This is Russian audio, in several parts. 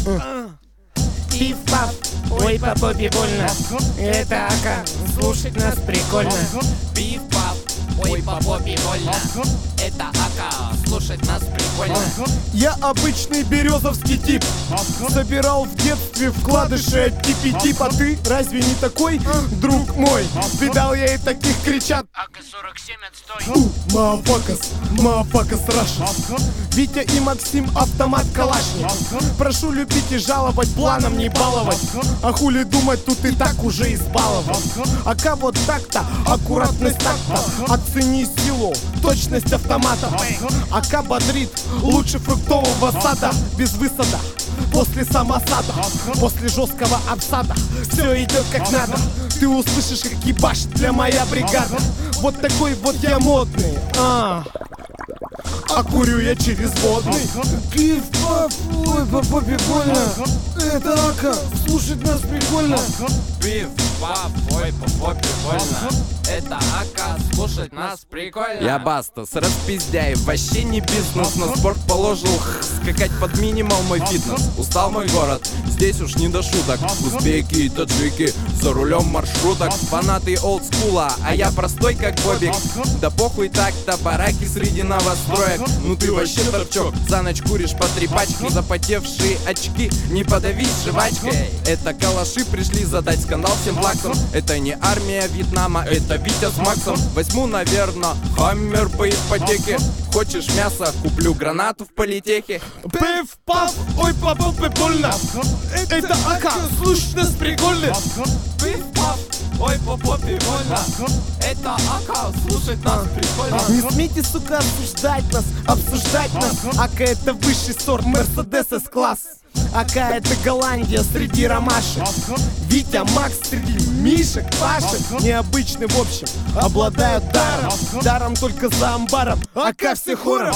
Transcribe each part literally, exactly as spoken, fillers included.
Пиф-паф, ой, по попе больно. Это ака, слушать нас прикольно. Пиф-паф, ой, по попе больно. Это ака, слушать нас прикольно. Я обычный березовский тип, собирал в детстве вкладыши от типи тип. А ты разве не такой, друг мой? Видал я и таких кричат: ака сорок семь, отстой. Мафакас, мафакас Раша. Витя и Максим, автомат Калашник. Прошу любить и жаловать, планом не баловать. А хули думать, тут и так уже избалован. Ака вот так-то, аккуратность так-то. Оцени силу, точность автомата. Ака бодрит, лучше фруктового сада. Без высада, после самосада, после жесткого обсада. Все идет как надо. Ты услышишь, как ебашит для моя бригада. Вот такой вот я модный. А, а курю я через водный. Пиф-паф, ой, по попе больно. Это ака, слушать нас прикольно. Пиф-паф, ой, по попе больно. Это ака, слушать нас прикольно. Я Бастас, распиздяй, вообще не бизнес. На спорт положил х, скакать под минимал мой фитнес. Устал мой город, здесь уж не до шуток. Узбеки и таджики, за рулем маршруток. Фанаты олдскула, а я простой как Бобик. Да похуй так-то, бараки среди новостроек. Ну ты вообще торчок, за ночь куришь по три пачки. Запотевшие очки, не подавись жвачкой. Это калаши пришли задать скандал всем плаксам. Это не армия Вьетнама, это Витя с Максом. Возьму, наверно, хаммер по ипотеке. Хочешь мясо, куплю гранату в политехе. Пиф-паф, ой, по попе больно. Это ака, слушать нас прикольно. Пиф-паф, ой, по попе больно. Это ака, слушать нас прикольно. Не смейте, сука, осуждать нас, обсуждать нас. Ака это высший сорт, Мерседес С-класс. Ака это Голландия среди ромашек. Витя, Макс среди Мишек, Пашек. Необычный в общем, обладают даром. Даром только за амбаром, ака все хором.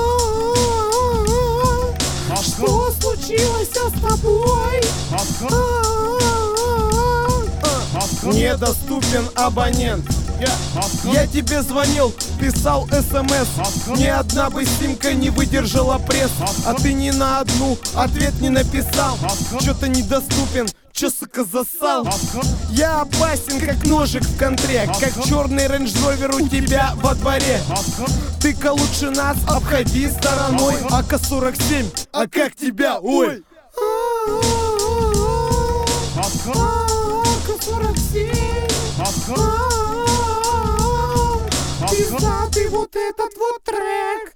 Что случилось с тобой? Недоступен абонент. Я, я тебе звонил, писал смс. Ни одна бы симка не выдержала пресс. А ты ни на одну ответ не написал. Чё-то недоступен, чё, сука, засал? Я опасен, как ножик в контре, как черный рейндж-ровер у тебя во дворе. Ты-ка лучше нас обходи стороной. ака сорок семь, а как тебя, ой? ака сорок семь. Пиздатый вот этот вот трек.